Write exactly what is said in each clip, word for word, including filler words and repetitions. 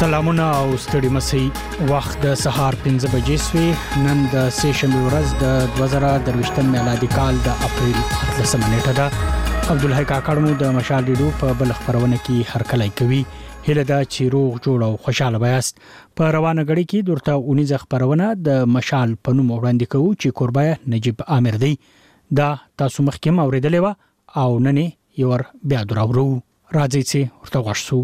سلامونه او ستړي مسي وخت د سهار پنځه بجې سوي نن د سه شنبه ورځ د دوه زره درویشتم میلادي کال د اپریل اتلسمه نیټه ده. عبدالحی کاکړمو د مشال ډیډو په بل خبرونه کې هرکلی کوي. هله دا چې روغ جوړ او خوشاله بیاست. په روانه غړي کې درته اونیزه خبرونه د مشال په نوم وړاندې کوو چې قربای نجیب عامر دی. دا تاسو مخکې اوریدلې و او نن یې ور بیا دراورو راځي چې ورته ورسو.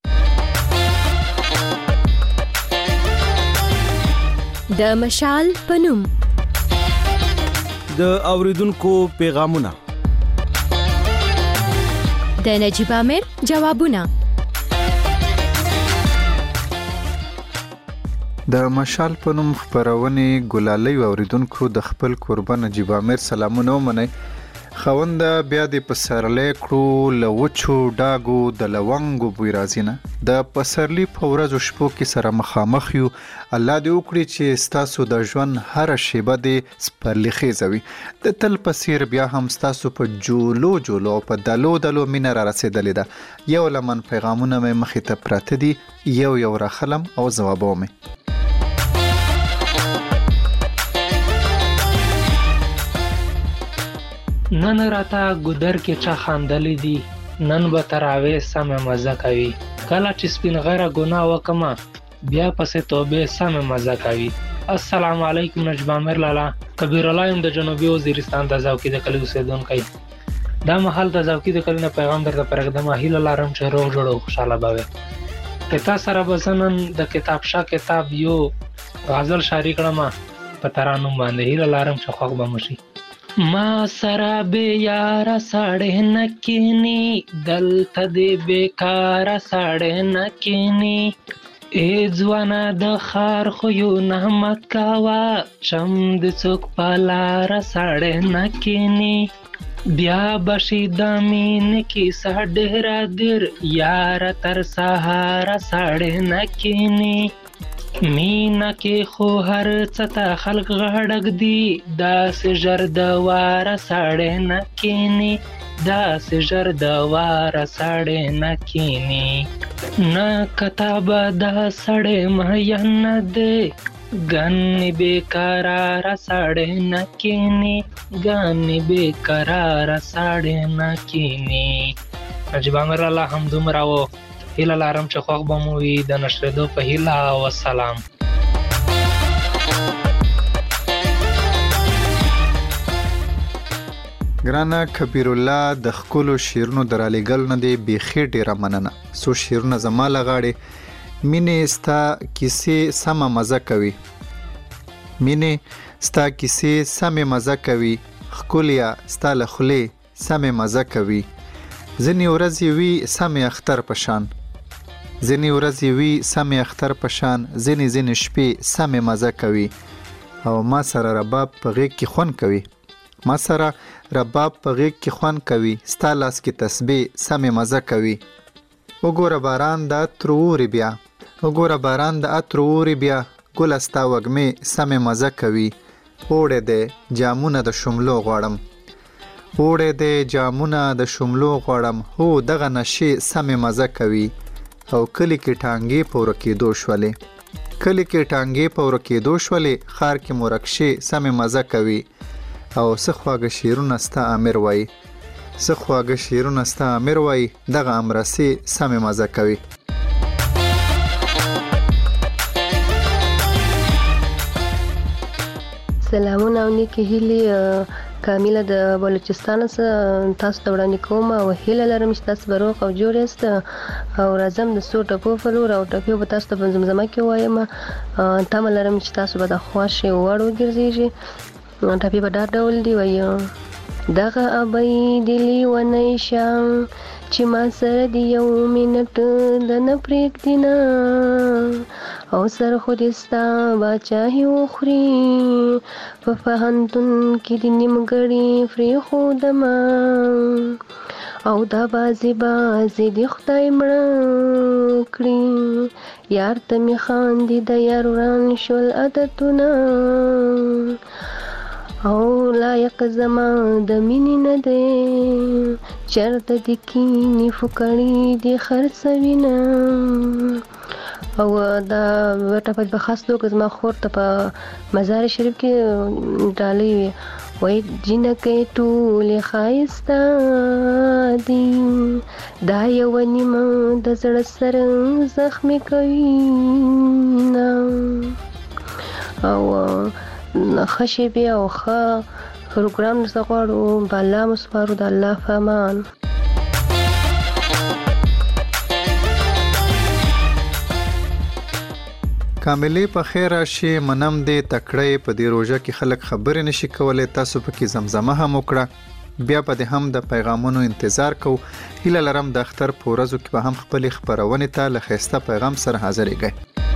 د مشال پنوم د اوریدونکو پیغامونه د نجیب عامر جوابونه د مشال پنوم خبرونه ګلالي اوریدونکو د خپل قربان نجیب عامر سلامونه ومني. خوند بیا د پسرلی کړو لوچو ډاګو د لونګو بوی رازینه د پسرلی په ورځو شپو کې سره مخامخ یو. الله دې وکړي چې ستاسو د ژوند هر شیبه دې سپرلی خیزوي. د تل پسیر بیا هم ستاسو په جولو جولو په دلو دلو مینه را رسیدلې ده. یو لمن پیغامونه مې مخې ته پراته دي، یو یو راخلم او ځوابو مې. نن راته ګودر کې چا خاندلې دي، نن به تراوی سمه مزه کوي. کله چې سپین غره ګناه وکما بیا پسې توبه سمه مزه کوي. السلام علیکم نجیب عامر لالا. کبیر الله يم د جنوبي وزیرستان د زاوکی د کلی اوسیدونکی. دا محل د زاوکی د کلی نه پیغام درته پرېږدم. هیله لرم چې روغ جوړ او خوشاله به کتا سره بزنن د کتاب شاه کتاب یو غزل شاعري کړم په ترانو باندې. هیله لرم چې خوښ به مشي. ما سره به یار ساړه نکینی دلته دې بیکار ساړه نکینی. ای ځوانه د خار خو یو نه مکوا چم د څوک پالار ساړه نکینی. بیا بشي د مين کې ساډه را در یار تر سهار ساړه نکینی. مینا کې خو هر څتا خلق غړګ دی داس جر د وار ساړه نکینی. داس جر د وار ساړه نکینی. نا کتاب دا سړې مهین دې ګن بیقرار ساړه نکینی. ګن بیقرار ساړه نکینی. نجیب عامر الله هم دومره و. هیله لرم چې خوښ به مو وي. د نشریدو په هیله او السلام. ګرانه کبیر الله د خپلو شیرونو درالېګل نه دی بیخي ډیره مننه. سو شیرونه زما لغاړي مینې ستا کیسې سمه مزه کوي. مینې ستا کیسې سمه مزه کوي. خکولیا ستا له خولې سمه مزه کوي. ځینې ورځې وي سمې اختر پشان، ځینې ورځې وي سمې اختر پشان، ځینې ځینې شپې سمې مزه کوي. او ما سره رباب په غیږ کې خون کوي. ما سره رباب په غیږ کې خون کوي. ستا لاس کې تسبیح سمې مزه کوي. وګوره باران د عطر اوري بیا، وګوره باران د عطر اوري بیا، ګله ستا وږمې سمې مزه کوي. اوړی دی جامونه د شملو غواړم، اوړی دی جامونه د شملو غواړم. هو دغه نشې سمې مزه کوي. او کلی کې ټانګې په ورکېدو شولې، کلی کې ټانګې په ورکېدو شولې، ښار کې مرکشې سمې مزه کوي. او څه خواږه شیرونه ستا امیر وایي، څه خواږه شیرونه ستا امیر وایي. دغه امرسې سمې مزه کوي. سلامونه او نیکې هیلې کامیله د بلوچستان څخه تاسو ته وړاندې کوم او هیله لرم چې تاسو به روغ او جوړ یاست. او راځم د څو ټکو په لور او ټکي به تاسو ته په زمزمه کې وایم. تمه لرم چې تاسو به د خوښې وړ وګرځېږي. ټپي په دا ډول دی وایي: دغه ابۍ دې لیونی شه چې ما سره د یو منټ د نه پرېږدي نه، او سر خو دې ستا باچاهي وخوري. په پوهنتون کې د نیمګړي پرېښودمه، او دا بازې بازې دې خدای مړه کړي. یار ته مې خاندي د یار وران شول عادتونه، او لایق زما د مینې نه دی. چرته دې کینې فکرې دې خرڅوینه، او دا ټپه په خاص توګه زما خور ته په مزار شریف کې ډالۍ وي وای جنکې ټولې ښایسته دي دا یو نیمه د زړه سره زخمي کوي نه او ښه شیبې او ښه پروګرام درڅه غواړو په الله مو سپارو د الله په امان. کاملې په خیر راشي منم دې تکړه په دې روژه کې خلک خبرې نشي کولای تاسو پکې زمزمه هم وکړه بیا په دې هم د پیغامونو انتظار کو هیله لرم د اختر په ورځو کې به هم خپل خبرونه ته له ښایسته پیغام سره حاضرېږئ.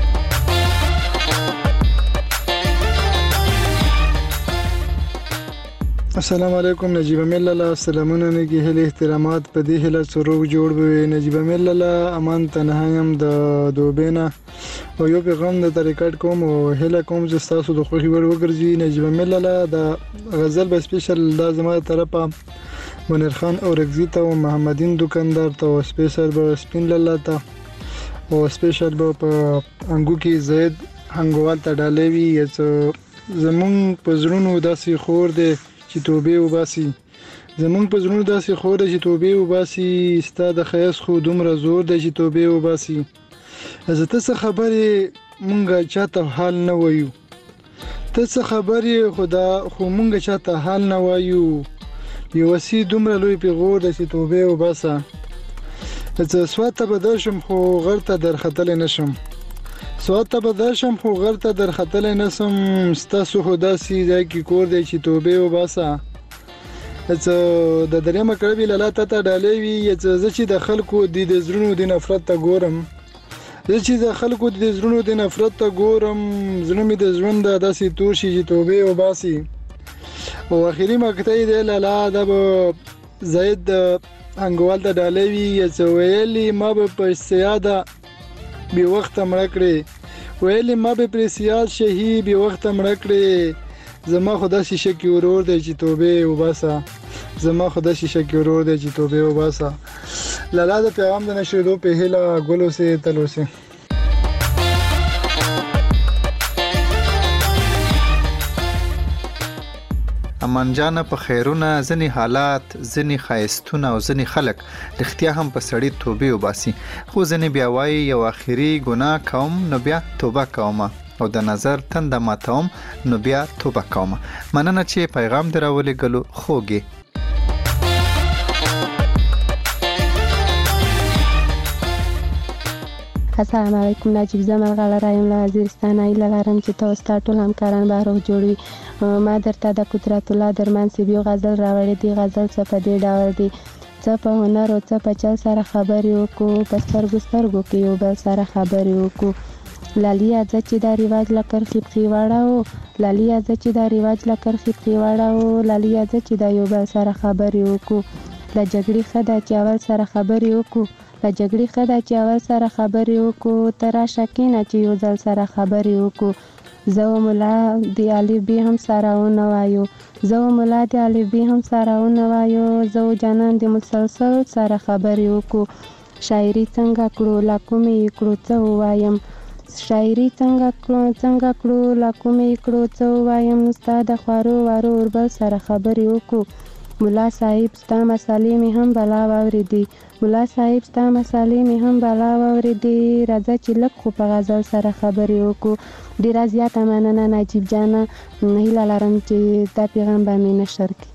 السلام علیکم نجیب مللا سلامونه نگی هله احترامات په دې هله سروغ جوړ وي نجیب مللا امان تنهایم د دوبینا او یو پیغام د طریقات کوم او هله کوم چې تاسو د خوښي ور وګرځي نجیب مللا د غزل به سپیشل د زموږ طرفه منیر خان او رغزی ته او محمدین دکاندار ته او سپیشل به سپین لاله ته او سپیشل به په انګو کې زید هنګوال ته ډالې وی زمون په زړونو داسې خور دی چې توبه وباسي زمون په زړونو داسې خور دی چې توبه وباسي ستا د خیاس خو دومره زور دی چې توبه وباسي از ته څه خبرې مونږه چاته حال نه وایو ته څه خبرې خدا خو مونږه چاته حال نه وایو بیوسی دومره لوی پیغور دی چې توبه وباسه زه سواته بدرشم خو غرته درختل نشم سواته بدرشم خو غرته درختل نشم ستاسو خداسي ځای کې کور دی چې توبه وباسه زه د درېمه کړبي لاله ته ډالې وی زه چې د خلکو د زړونو د نفرت ته ګورم زه چې د خلکو د زړونو د نفرت ته ګورم زړه مې د ژوند داسې تور شي چې توبه وباسي او اخیری مقطع دی لاله د زید انګوال ته ډالې وی چې ویلي ما به په سیاده بی وخت مړ کړې ویلي ما به پر سیاست شهي بی وخت مړ کړې زما خدا شیشه کې ورور دی چې توبه وباسه زما خدا شیشه کې ورور دی چې توبه وباسه لاله د پیغام د نشریدو په هیله ګلو سه تلو سه امان جان په خیرونه ځنی حالات ځنی خایستونه او ځنی خلک اختیا هم په سړی توبه وباسي خو ځنی بیا وای یو اخیری ګناه کوم نو بیا توبه کوم او د نظر تند ماتوم نو بیا توبه کوم مننه چې پیغام دراولې ګلو خوږي. السلام علیکم نجیب زمل غلا رایم له وزیرستان ایله لرم چې تاسو ته ټول همکاران به روغ جوړوي ما درته د قدرت الله درمان سیبیو غزل راوړې دی غزل څه په دې ډول دی څه په هنر او څه په چل سره خبرې وکړو په سترګو سترګو کې یو بل سره خبرې وکړو لالیا ځه چې دا رواج له کرښې پښې واړو لالیا ځه چې دا رواج له کرښې پښې واړو لالیا ځه چې دا یو بل سره خبرې وکړو له جګړې ښه ده چې اول سره خبرې وکړو له جګړې ښه ده چې اول سره خبرې وکړو ته راشه کښېنه چې یو ځل سره خبرې وکړو زه و ملا د الف ب هم سره ونوایو زه و ملا د الف ب هم سره ونوایو زه و جانان د مسلسل سره خبرې وکړو شاعري څنګه کړو لا کومې کړو څه ووایم شاعري څنګه کړو څنګه کړو لا کومې کړو څه ووایم ستا د خوارو وارو اوربل سره خبرې وکړو ملا صاحب ستا مسالې مې هم بلا واورېدې ملا صاحب ستا مسالې مې هم بلا واورېدې راځه چې لږ خو په غزل سره خبرې وکړو ډېره زیاته مننه نجیب جانه هیله لرم چې دا پیغام به مې نشر کړي.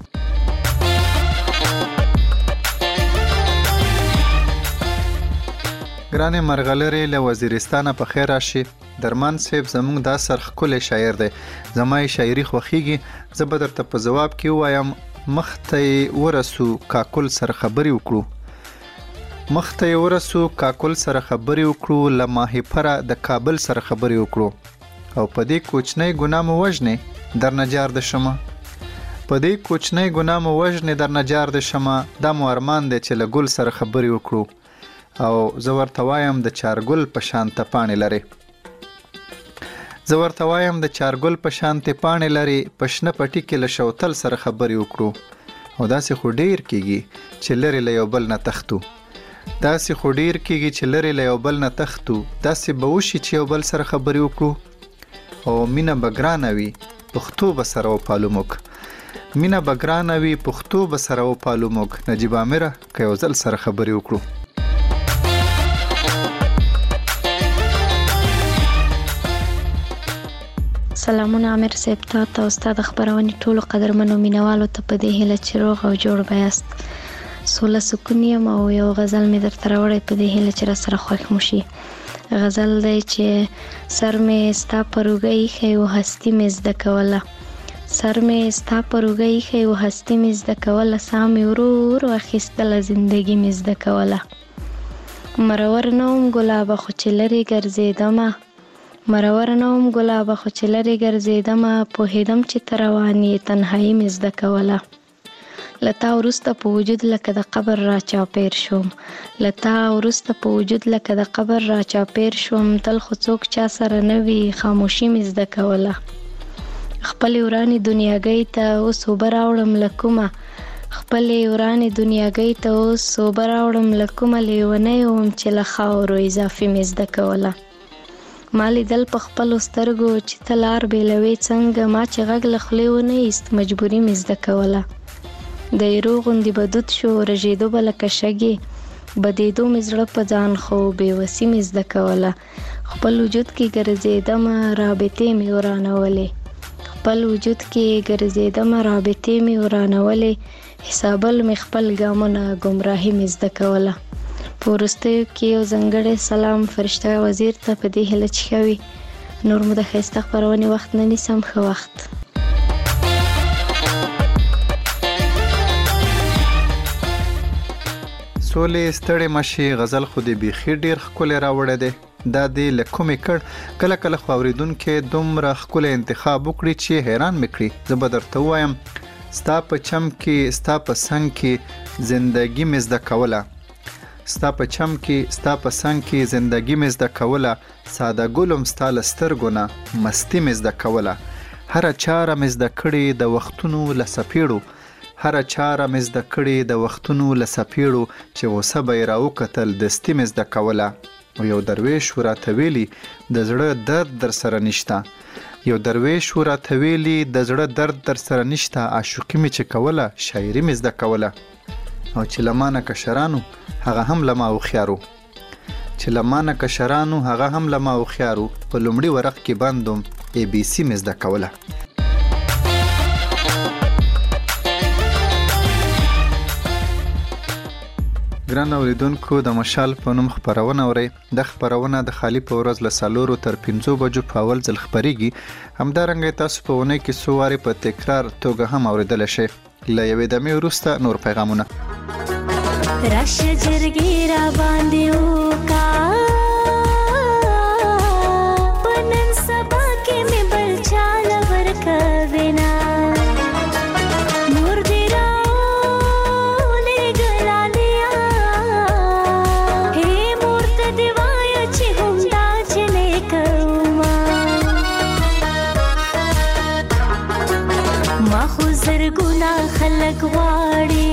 ګرانې مرغلرې له وزیرستانه په خیر راشي درمان صاحب زموږ دا سرښکلی شاعر دی زما یې شاعري خوښیږي زه به درته په ځواب کې ووایم مخته ورسو کاکل سره خبرې وکړو مخته ورسو کاکل سره خبرې وکړو له ماهیپره د کابل سره خبرې وکړو او په دې کوچنۍ ګناه مو وژنې در نجار د شمه په دې کوچنۍ ګناه مو وژنې در نجار د شمه دا مو ارمان دی چې له ګل سره خبرې وکړو او زه ورته وایم د چارګل په شانته پاڼې لري زه ورته وایم د چارګل په شانتې پاڼې لري په شنه پټي کې له شوتل سره خبرې وکړو او داسې خو ډیر کېږي چې لرې له یو بل نه تښتو داسې خو ډیر کېږي چې لرې له یو بل نه تښتو، داسې به وشي چې یو بل سره خبرې وکړو، او مینه به ګرانه وي پښتو به سره وپالو موږ، مینه به ګرانه وي پښتو به سره وپالو موږ. نجیب عامره که یو ځل سره خبرې وکړو. سلامونه عامر صاحب، تا ته او ستا د خپرونې ټولو قدرمنو مینوالو ته په دې هیله چې روغ او جوړ به یاست. سوله سکون یم او یو غزل مې درته راوړی په دې هیله چې راسره خوښ مو شي. غزل دی چې سر مې ستا پر اوږه ایښی و هستي مې زده کوله، سر مې ستا پر اوږه ایښی و هستي مې زده کوله، ساه مې ورو ورو اخیستله زندګي مې زده کوله. مرور نه وم ګلابه خو چې لرې ګرځېدمه، مرور نه وم ګلابه خو چې لرې ګرځېدمه، پوهېدم چې ته روان یې تنهایي مې زده کوله. له تا وروسته په وجود لکه د قبر را چاپېر شوم، له تا وروسته په وجود لکه د قبر را چاپېر شوم، تل خو څوک چا سره نه وي خاموشي مې زده کوله. خپلې ورانې دنیاګۍ ته اوس اوبه راوړم له کومه، خپلې ورانې دنیاګۍ ته اوس اوبه راوړم له کومه، لیونی وم چې له خاورو اضافي مې زده کوله. ما لیدل په خپلو سترګو چې ته لار بېلوې څنګه، ما چې غږ له خولې ونه ایست مجبوري مې زده کوله. د ایرو غوندې به دود شو رژېدو به لکه شګې، بدېدو مې زړه په ځان خو بېوسي مې زده کوله. خپل وجود کې ګرځېدمه رابطې مې ورانولې، خپل وجود کې ګرځېدمه رابطې مې ورانولې، حسابل مې خپل ګامونه ګمراهي مې زده کوله. په وروستیو کې یو ځانګړی سلام فرشته وزیر ته په دې هیله چې ښه وي. نور مو د ښایسته خپرونې وخت نه نیسم، ښه وخت. سولې ستړې مشي غزل خو دې بیخي ډېر ښکلی راوړی دی. دا دې له کومې کړ؟ کله کله خو اورېدونکي دومره ښکلی انتخاب وکړي چې حیران مې کړي. زه به درته ووایم ستا په چم کې ستا په څنګ کې زندګي مې زده کوله، ستا په چم کې ستا په څنګ کې زندګي مې زده کوله، ساده ګلم ستا له سترګو نه مستي مې زده کوله. هره چاره مې زده کړې د وختونو له څپېړو، هره چاره مې زده کړې د وختونو له څپېړو، چې غوسه به یې راوکتل دستي مې زده کوله. او یو درویش و راته ویلي د زړه درد در سره نشته، یو درویش و راته ویلي د زړه درد در سره نشته، عاشقي مې چې کوله شاعري مې زده کوله. او چې له مانه کشرانو هغه هم له ما هوښیارو، چې له مانه کشرانو هغه هم له ما هوښیارو، په لومړي ورق کې بندوم ای بي سي مې زده کوله. ګران اوریدونکو، د مشال په نوم خپرونه اورئ. د خپرونه د خالی په ورځ له څلورو تر پنځو بجو په اول ځل خپریږي. همدارنګه تاسو په اونۍ کې څو وارې په تکرار توګه هم اوریدلی شئ. له یوې دمې وروسته نور پیغامونه. راشه جرګې را باندې وکا، په نن سبا کې مې بل چاله ورکوي نه، نور دې راولېږلالیا، هې مور ته دې وایه چې همدا جنې کومه، ما خو زرګونه خلک غواړي،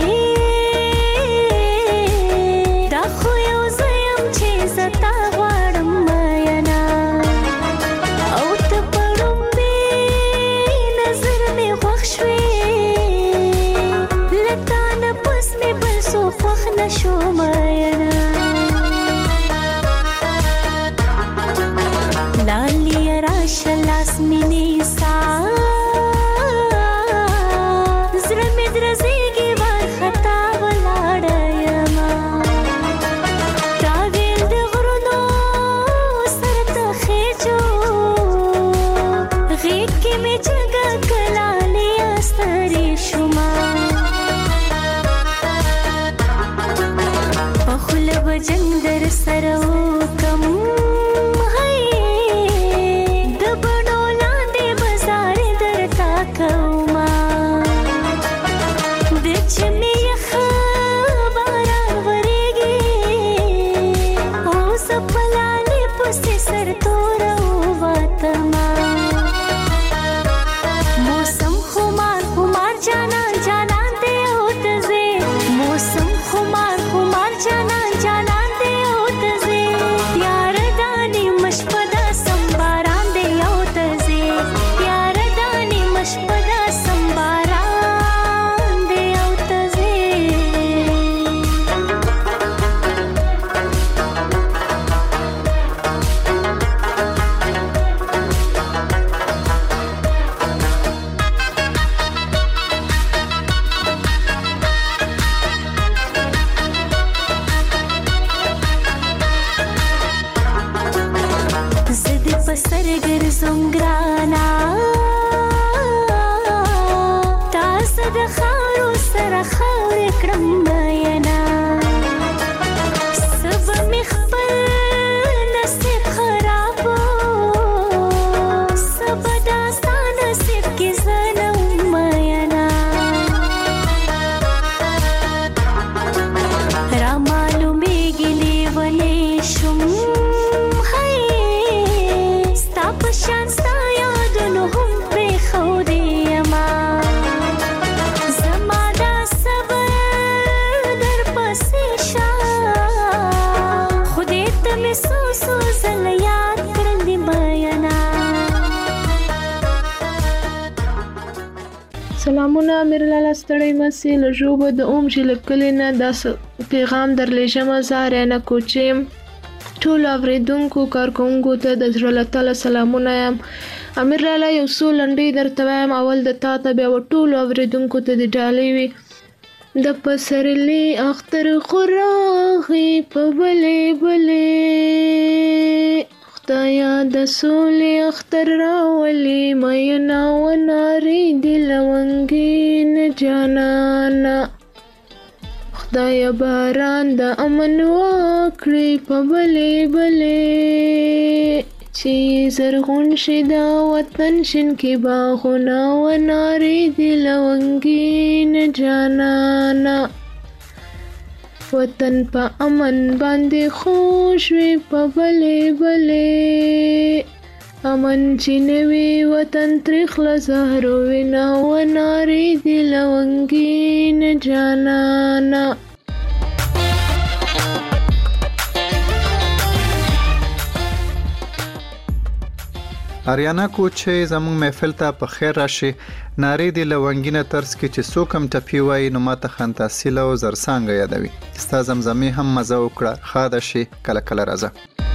سره کم هي د بڼو لاندې ګرځم ګرانا تاسو د خاورو سره خاورې کړم مینا سب می خپل نصیب خرابو سب داستا نصیب کې زنم مینا را معلومیږي لیونی شم شان ستا یادونو هم پرېښودې یما زما دا صبر در پسې شه خدای ته مې څو څو ځله یاد کړل دې مینا سلامونه میرلاله ستړی مسې له ژوبه د اوم چې له کلي نه دا پیغام درلیږمه زه ریانه کوچې یم ټولو اورېدونکو کارکوونکو ته د زړه له تله سلامونه یم امیر لاله یو څو لنډۍ درته وایم اول د تا ته بیا و ټولو اورېدونکو ته د ډالۍ وي د پسرلي اختر خو راغی په بلې بلې خدایه د سولې اختر راولي مینا ونارې دې لونګین جانانه خدای باران د امن واکړي په بلې بلې چې زرغون شي دا وطن شین کې باغونه ونارې دې لونګین جانانه وطن په امن باندې خوش وي په بلې بلې امن چې نوي وطن تریخ له زهرو وینا ونارې دې لونګین جانانه اریانا کوچې زموږ محفل ته په خیر راشي نارې دی لونګینه طرز کې چې څوک هم ټپي وایي نو ماته خنتاسیله او زرسانګه یادوي ستا زمزمې هم مزه وکړه ښاده شي کله کله راځه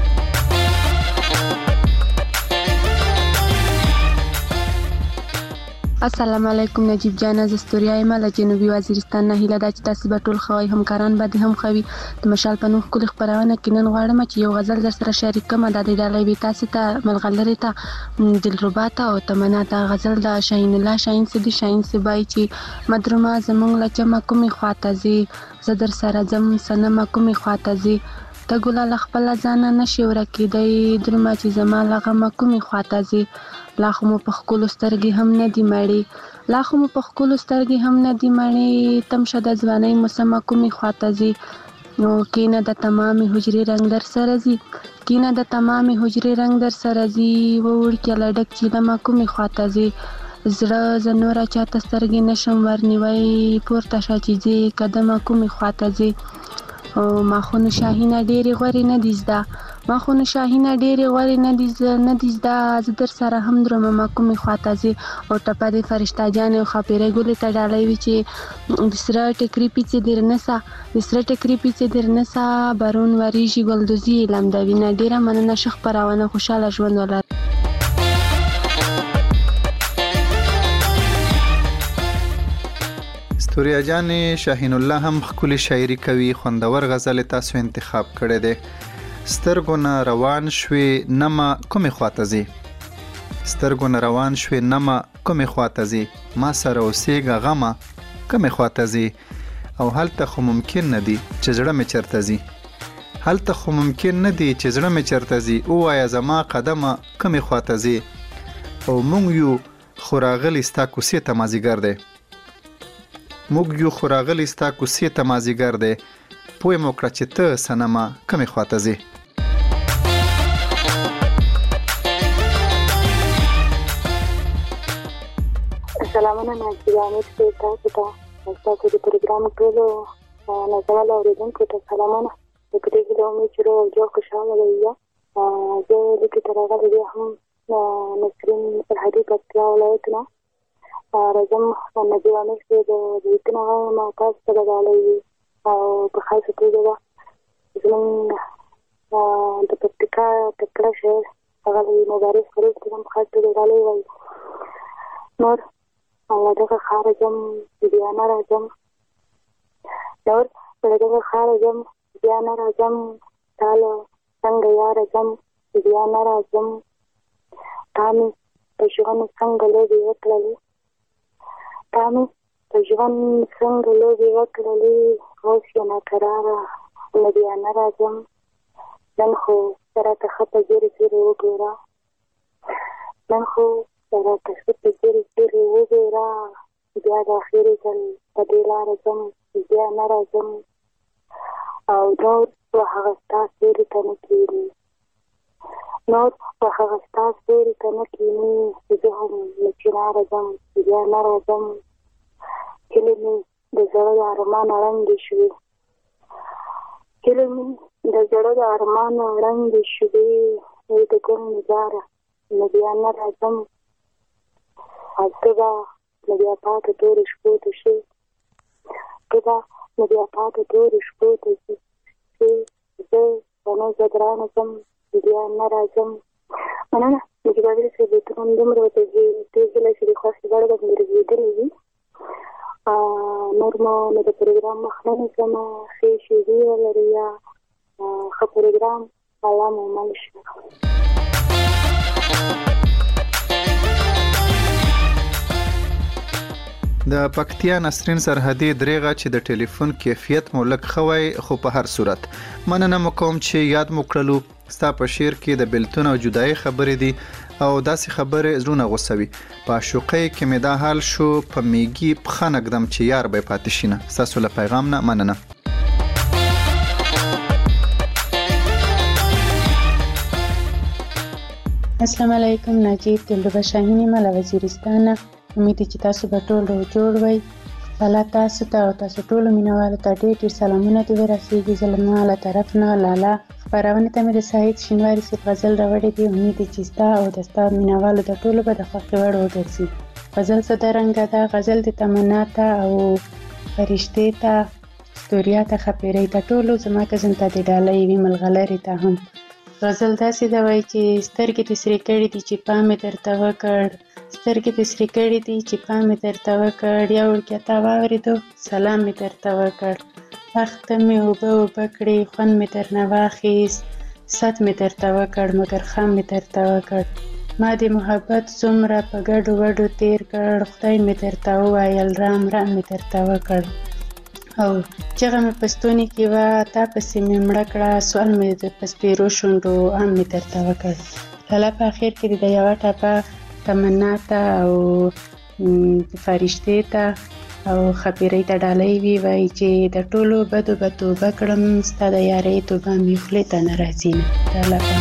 السلام علیکم نجیب جان از استوریا یم له جنوبي وزیرستان نه هیله ده چې تاسو به ټول خوای همکاران باندې هم خوي د مشال په نوم خپل خبرونه کې نن غواړم چې یو غزل در سره شریک کوم د دې ډالۍ وي تاسو ته ملغلره ته دلربا ته او تمنا ته غزل د شاهین الله شاهین سیدی شاهین سبای چې مدرما زمونږ لچما کومي خواته زی زدر سره زم سنما کومي خواته زی ته ګل خپل ځان نشي ورکیدای درما چې زما لغه کومي خواته زی لا خو مو په خپل سترګې هم نه دی مړی لا خو مو په خپل سترګې هم نه دی مړی تم شد ځواني مسما کومي خواته زی نو کینه د تمامي حجري رنگ در سره زی کینه د تمامي حجري رنگ در سره زی وړ کې لډک چې لما کومي خواته زی زړه زنورا چاته سترګې نشم ورنیوي پورته شاچې قدمه کومي خواته زی او ماخونه شاهینه ډېری غوري نه دیزدا ماخونه شاهینه ډېری غوري نه دیز نه دیزدا زدر سره هم درمه ما کومي خواته زی او ټپه دې فرشتہ جان او خاپیره ګولې ته ډالۍ وی چې د سره ټکری پیڅې درنسا د سره ټکری پیڅې درنسا بارون وریږي ګلدوزی لم دا وینه ډیره مننه شخ پراونه خوشاله ژوند ولر استوریا جان شاهین الله هم خپل شاعري کوي خوندور غزل تاسو انتخاب کړی دی سترګونه روان شوي نما کومه خواته زی سترګونه روان شوي نما کومه خواته زی ما سره اوسېګه غمه کومه خواته زی او هلته خو ممکن نه دی چې زړه مې چرته زی هلته خو ممکن نه دی چې زړه مې چرته زی او وایا زما قدمه کومه خواته زی او مونږ یو خوراغلی ستا کوسې ته مازیګر دی موږ یو خوراغلی ستا کوسې ته مازیګر دی پوه مو کړه چې ته سنما کومې خواته ځې سلامونه ناظرین امید کوم تاسو ته تاسو د پروګرام ټولو نازول اوریدونکو ته سلامونه د دې له امید چې روغ جوړ خوشاله وي زه لیکي تر هغه دې هم نسرین الهدی پکتیا ولایتنا راځم نجیب امیر چې د دې کنه ما تاسو ته غواړم او په خاصه توګه زموږ د پکتیکا تکړه شهر هغه مبارک فروغ ته هم خاصه توګه غواړم نور الله دغه خارجم بیا نه راځم نور دغه خارجم بیا نه راځم تعالی څنګه یا راځم بیا نه راځم تا مې په ژوند څنګه لوبې وکړلې تا مې په ژوند څنګه لوبې وکړلې اوس یې ناکراره نه بیا نه راځم نن خو راته ښه په ځیرې ځیرې وګوره نن خو راته ښه په ځیرې ځیرې وګوره بیا د اخرې ځل په دې لاره ځم بیا نه راځم او نور په هغه ستا سیوري ته نه کښېني نور په هغه ستا سیوري ته نه کښېني زه هم له چناره ځم بیا نه راځم هیلې مې د زړه د ارمان ړنګې شوې هیلې مې د زړه د ارمان ړنګې شوې ای د ګل نګاره نه بیا نه راځم او ته به نه بیا پاته تورې شپو ته شي ته به نه بیا پاته تورې شپو ته شي زه به نه زه ګرانه ځم بیا نه راځم مننه نجیب عامر صاحب بیتونه دومره ورته دې هیله چې د خوښې وړ باندې رسېدلي وي نور مو نو د پروګرام مخ نه نیسم ښې شېبې ولري یا ښه پروګرام الله مو مل شه د پکتیا نسرین سرحدي دریغه چې د ټلیفون کیفیت مو لږ ښه وای خو په هر صورت مننه مو کوم چې یاد مو کړلو ستا په شعر کې د بېلتون او جدایي خبرې دي او داسې خبرې زړونه غوڅوي په عاشقۍ کې مې دا حال شو په میږي پښه نږدم چې یار به یې پاتې شي نه ستاسو له پیغام نه مننه السلام علیکم نجیب دلربه شاهینی مله وزیرستان امید چې تاسو به ټول روغ جوړ وئ الله تاسو ته او تاسو ټولو مینوالو ته ډېر ډېر سلامونه دې ورسېږي زه له ما له طرف نه لالا خپرونې ته مې د سعید شینواري صاحب غزل راوړی دی امید چې ستا او د ستا مینوالو د ټولو به د خوښې وړ وګرځي غزل څه درنګه ده غزل د تمنا ته او فرشتې ته ستوریا ته ښاپېرۍ ته ټولو زما کزن ته د ډالۍ وي ملغلرې ته هم غزل داسې ده وایي چې سترګې دې سرې کړي دي چې پام مې درته وکړ سترګې دې سرې کړي دي چې پام مې درته وکړ یا وړکیه تا واورېدو سلام مې درته وکړ وخته مې اوبه اوبه کړې خوند مې درنه واخیست ست مې درته وکړ مګر خام مې درته وکړ ما دې محبت څومره په ګډو وډو تیر کړ خدای مې درته وویل رام رام مې درته وکړ او چغه مې په ستوني کې وه تا پسې مې مړه کړه سوال مې د په سپېرو شونډو عام مې درته وکړ لالا په اخر کې د یوه ټپه تمنا ته او فرشتې ته او ښاپېرۍ ته ډالۍ وي وایي چې د ټولو بدو به توبه کړم ستا د یارۍ توبه مې خولې ته نه راځي نه د الله په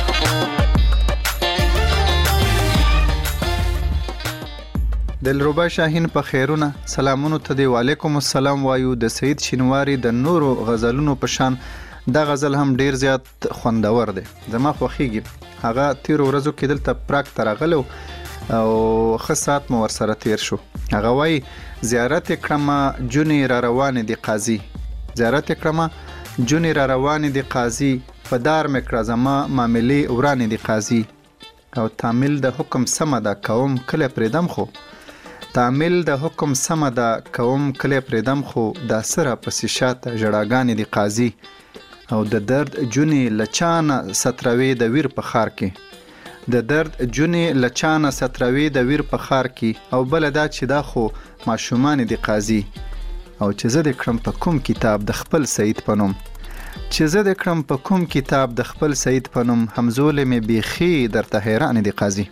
دلربا شاهین په خیرونه سلامونو ته دی وعلیکم السلام وایو د سعید شینواری د نورو غزلونو په شان دا غزل هم ډیر زیات خوندور دی زما خوښیږي هغه تیر ورځو کې دلته پراک ته راغلی او ښه ساعت مو ورسره تیر شو هغه وایي زیارت کړمه جونې را روانې دي قاضي زیارت کړمه جونې را روانې دي قاضي په دار مې کړه زما معاملې ورانې دي قاضي او تعمیل د حکم سمه ده کوم کله پرېدم خو تعمیل د حکم سمه ده کوم کله پرېدم خو دا سره پسې شاته ژړاګانې دي قاضي او د درد جونې لچانه ستروي د ویر په خار کې د درد جونې لچانه ستروي د ویر په خار کې او بل دا چې دا خو ماشومان دي قاضي او چې زه د کړم په کوم کتاب د خپل سعید پنوم چې زه د کړم په کوم کتاب د خپل سعید پنوم همزول مې بیخي درته حیران دي قاضي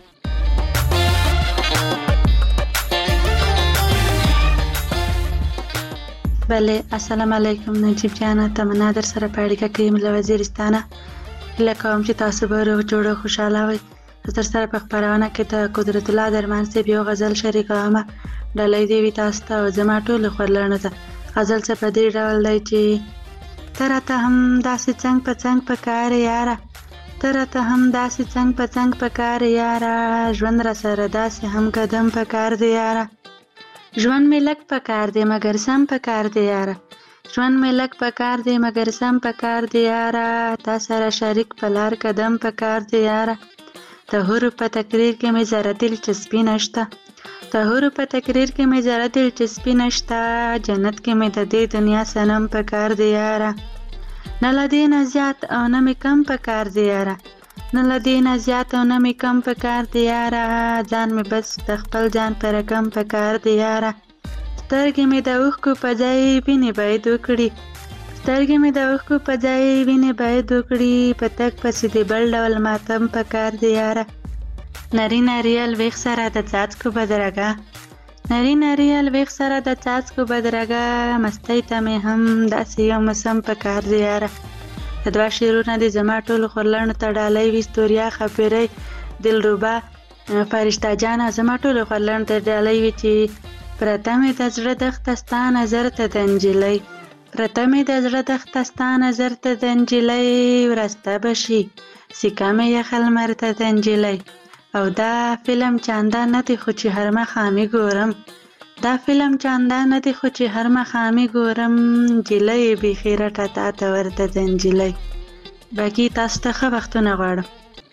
بله السلام علیکم نجیب جانه تمنا در سره په اړیکه کې یم له وزیرستانه هیله کوم چې تاسو به روغ جوړ او خوشحاله وئ زه در سره په خپرونه کې د قدرت الله درمان صاحب یو غزل شریکومه ډالۍ دې وي تاسو ته او زما ټولو خورلڼو ته غزل څه په دې ډول دی چې ته راته هم داسې څنګ په څنګ په کار یاره ته راته هم داسې څنګ په څنګ په کار یاره ژوند را سره داسې هم قدم په کار دی یاره ژوند مې لږ په کار دی مګر سم په کار دی یاره ژوند مې لږ په کار دی مګر سم په کار دی یاره تا سره شریک په لار قدم په کار دی یاره ته هورو په تقریر کې مې ذره دلچسپي نشته ته هورو په تقریر کې مې ذره دلچسپي نشته جنت کې مې د دې دنیا صنم په کار دی یاره نه له دې نه زیات او نه مې کم په کار دی یاره نه له دې نه زیات او نه مې کم په کار دی یاره، ځان مې بس د خپل ځان په رقم په کار دی یاره. سترګې مې د اوښکو په ځای وینې باید وکړي، سترګې مې د اوښکو په ځای وینې باید وکړي، په تګ پسې د بل ډول ماتم په کار دی یاره. نري نري الویښ سره د څاڅکو بدرګه، نري نري الویښ سره د څاڅکو بدرګه، مستۍ ته مې هم داسې یو موسم په کار دی یاره. د دوه شعرونه دي زما ټولو خورلڼو ته ډالۍ وي، ستوریا خاپیرۍ دلربا فرشته جانه، زما ټولو خورلڼو ته ډالۍ وي چې پرته مې د زړه دښته ستا نظر ته د نجلۍ، پرته مې د زړه دښته ستا نظر ته د نجلۍ، ورسته به شي سیکه مې یخه لمر ته د نجلۍ. او دا فلم چانده نه دی خو چې هر مخامې ګورم، دا فلم چانده نه دی خو چې هر مخامې ګورم، نجلۍ بیخي رټه تا ته ورته د نجلۍ. باقي تاسو ته ښه وختونه غواړم.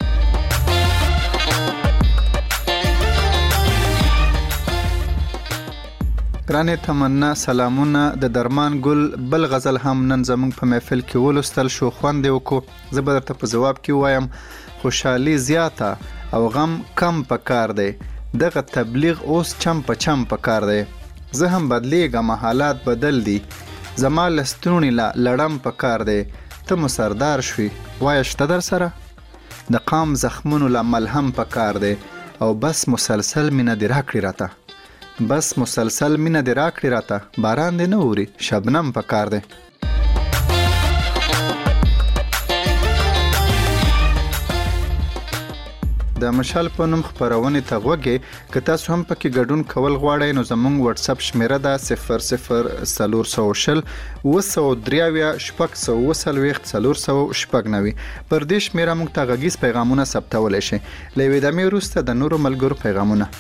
ګرانې تمنا سلامونه. د درمان ګل بل غزل هم نن زموږ په محفل کې ولوستل شو، خوند یې وکړو. زه به درته په ځواب کې وایم خوشحالي زیاته او غم کم پکار دی، دغه تبلیغ اوس چم په چم پکار دی. زه هم بدلیږم حالات بدل دي، زما لستونی لا لړم پکار دی. ته مو سردار شوي وایه شته در سره، د قام زخمونو لا ملهم پکار دی. او بس مسلسل مینه دې راکړي راته، بس مسلسل مینه دې راکړي راته، باران دې نه اوري شبنم پکار دی. د مشال په نوم خپرونې ته غوږی که تاسو هم پکې ګډون کول غواړئ نو زموږ واتس اپ شمیره ده صفر صفر څلور سوه شل اوه سوه درې اویا شپږ سوه اوه څلوېښت څلور سوه شپږ نوي. پر دې شمیره موږ ته غږیز پیغامونه ثبتولی شئ. له یوې دمې وروسته د نورو ملګرو پیغامونه.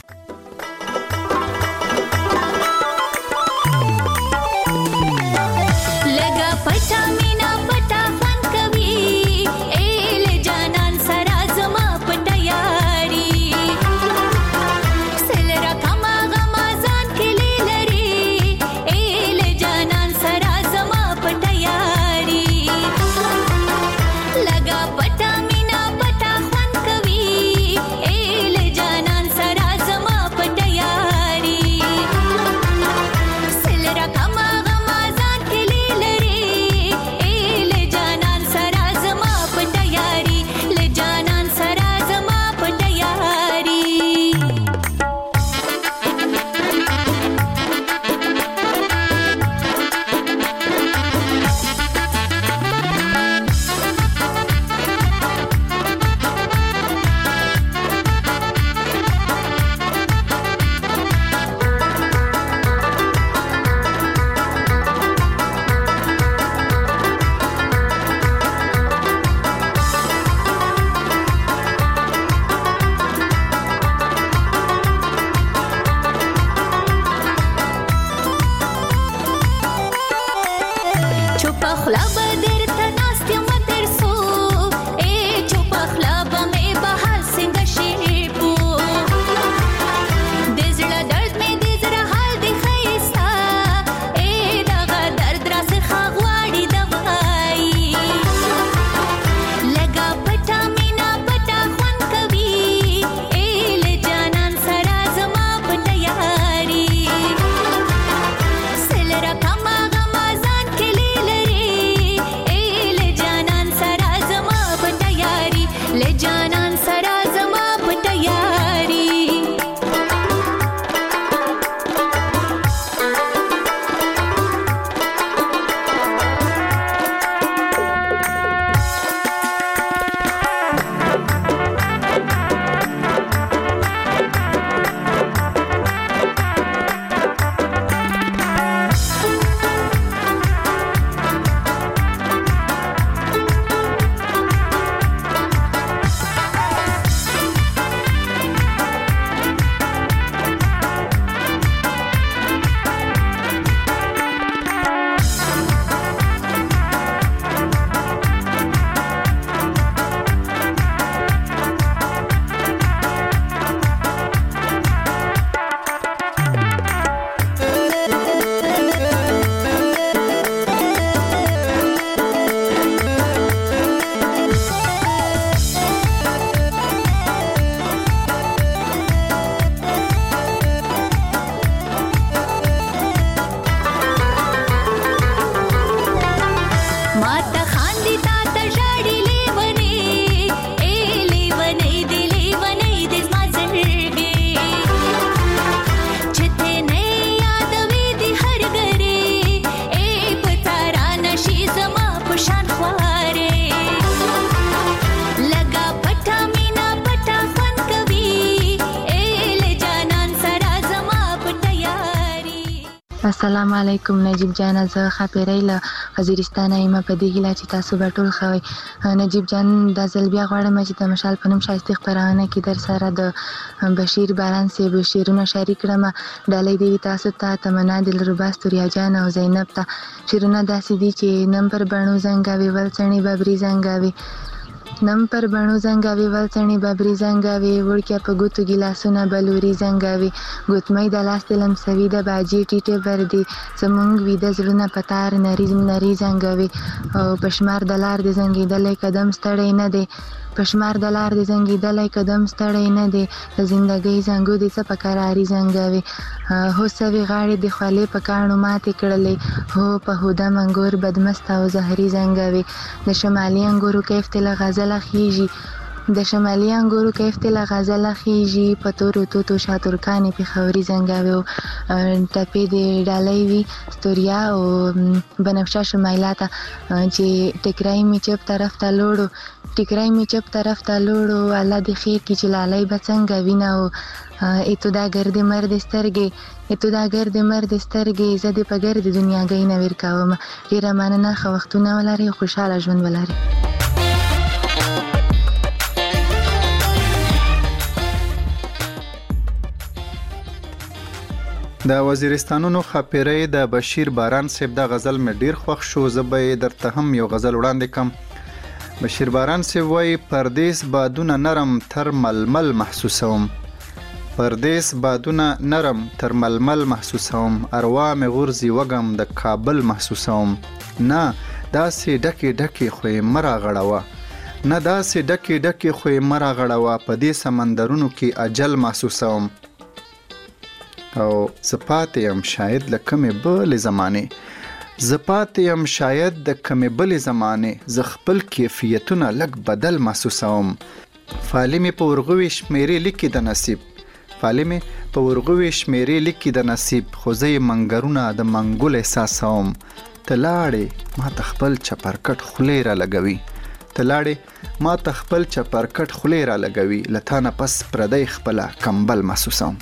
पटा मीना पटा फन कवि एल जानान सरा जमा السلام علیکم نجیب جان، زه خاپیری له وزیرستان یم. په دې هیله چې تاسو به ټول ښه وئ. نجیب جان دا ځل بیا غواړم چې د مشال په نوم ښایستې خپرونه کې در سره د بشیر باران صاحب شعرونه شریک کړم. ډالۍ دې وي تاسو ته، تمنا دلربا ستوریا جان او زینب ته. شعرونه داسې دي چې نم پر بڼو زنګاوي ولڅنې ببري زنګاوي، نم پر بڼو زنګاوي ولڅنې ببري زنګاوي، وړکیه په ګوتو ګیلاسونه بلوري زنګاوي، ګوتمۍ د لاس د لمسوي د باجې ټیټې بردي، زمونږ ویده زړونه په تار نري نري زنګوي، او په شمار د لار د زنګېدلی قدم ستړی نه دی، په شمار د لار د زنګېدلی قدم ستړی نه دی، د زندګۍ زنګو دې څه په کراري زنګوي، هو سوي غاړې د خولې په کاڼو ماتې کړلې، هو په هودم انګور بدمست او زهري زنګوي، د شمالي انګورو کیف تې له غزله خیږي، د شمالي انګورو کیف تې له غزله خیږي، په تورو توتو شاترکانې پېښوري زنګوي. او ټپې د ډالۍ وي ستوریا او بنفشه شمایلا ته چې ټکرای مې چپ طرف ته لوړو، ټکرای مې چپ طرف ته لوړو، الله دې خیر کړي چې لالی به څنګه وینه. او ایتو دا ګرد مرد سترګې، ایتو دا ګرد مرد سترګې، زه دې په ګرد دنیاګۍ نه ویر کوم. ډېره مننه، ښه وختونه ولرئ او خوشحاله ژوند ولرئ. د وزیرستانونو خاپیری د بشیر باران صاحب دا غزل مې ډیر خوښ شو. زه به درته هم یو غزل وړاندې کم. بشیر باران صاحب وایي پردیس بادونه نرم تر ململ محسوسوم، پردیس بادونه نرم تر ململ محسوسوم، اروا مې غورځي وږم د کابل محسوسوم، نه داسې ډکې ډکې خو یې مه راغړوه، نه داسې ډکې ډکې خو یې مه راغړوه، په دې سمندرونو کې اجل محسوسوم. او زه پاتې یم شاید له کمې بلې زمانې، زه پاتې یم شاید د کمې بلې زمانې، زه خپل کیفیتونه لږ بدل محسوسوم. فالې مې په ورغوي شمېرې لیکي د نصیب، فالې مې په ورغوي شمېرې لیکي د نصیب، خو زه یې منګرونه د منګول احساسوم. ته لاړې ما ته خپل چپرکټ خولې را لګوي، ته لاړې ما ته خپل چپرکټ خولې را لګوي، له تا نه پس پردی خپله کمبل محسوسوم.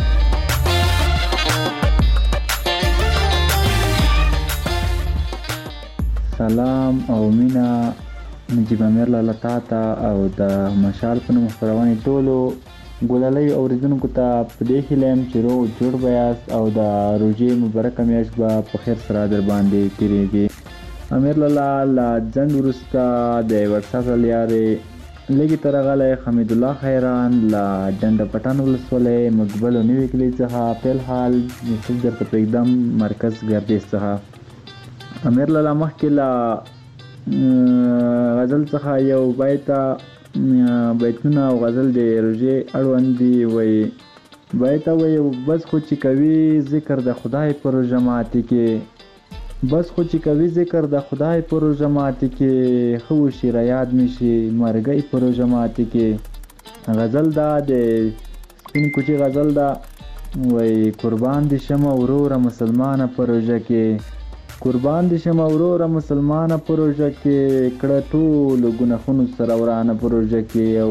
سلام او مینا نجیب امیر لاله تا ته او د مشال په نوم خپرونې ټولو ګلالۍ اوریدونکو ته په دې هیله یم چې روغ جوړ به یاست او د روژې مبارکه میاشت به په خیر سره در باندې تېرېږي. امیر لاله له ځنډ وروسته د وټساپ له لارې لږې ته راغلی حمید الله خیران له ډنډه پټان ولسوالۍ مقبل و نوي کلي څخه په الحال میسج درته پرېږدم مرکز ګردیز څخه. امیر لاله مخکې له غزل څخه یو بیته بیتونه او غزل د روژې اړوند دي. وایي بیته وایي بس خو چې کوي ذکر د خدای په روژه ماتې کې، بس خو چې کوي ذکر د خدای په روژه ماتې کې، ښه وشي را یاد مې شي مرګی په روژه ماتې کې. غزل دا د سپین کوچي غزل دا وایي قربان دي شمه وروره مسلمانه په روژه کې، قربان دي شمه وروره مسلمانه په روژه کې، کړه ټولو ګناهونو سره ورانه په روژه کې، او